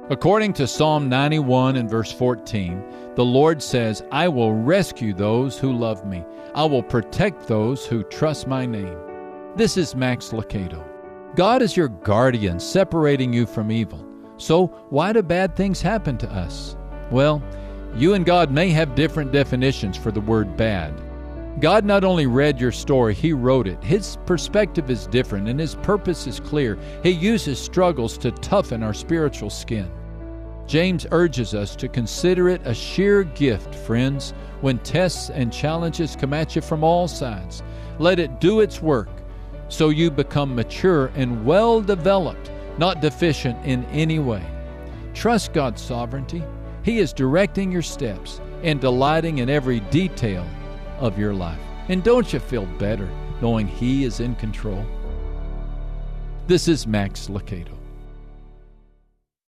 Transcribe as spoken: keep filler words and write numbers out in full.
According to Psalm ninety-one and verse fourteen, the Lord says, I will rescue those who love me. I will protect those who trust my name. This is Max Lucado. God is your guardian, separating you from evil. So why do bad things happen to us? Well, you and God may have different definitions for the word bad. God not only read your story, He wrote it. His perspective is different and His purpose is clear. He uses struggles to toughen our spiritual skin. James urges us to consider it a sheer gift, friends, when tests and challenges come at you from all sides. Let it do its work so you become mature and well-developed, not deficient in any way. Trust God's sovereignty. He is directing your steps and delighting in every detail of your life. And don't you feel better knowing He is in control? This is Max Lucado.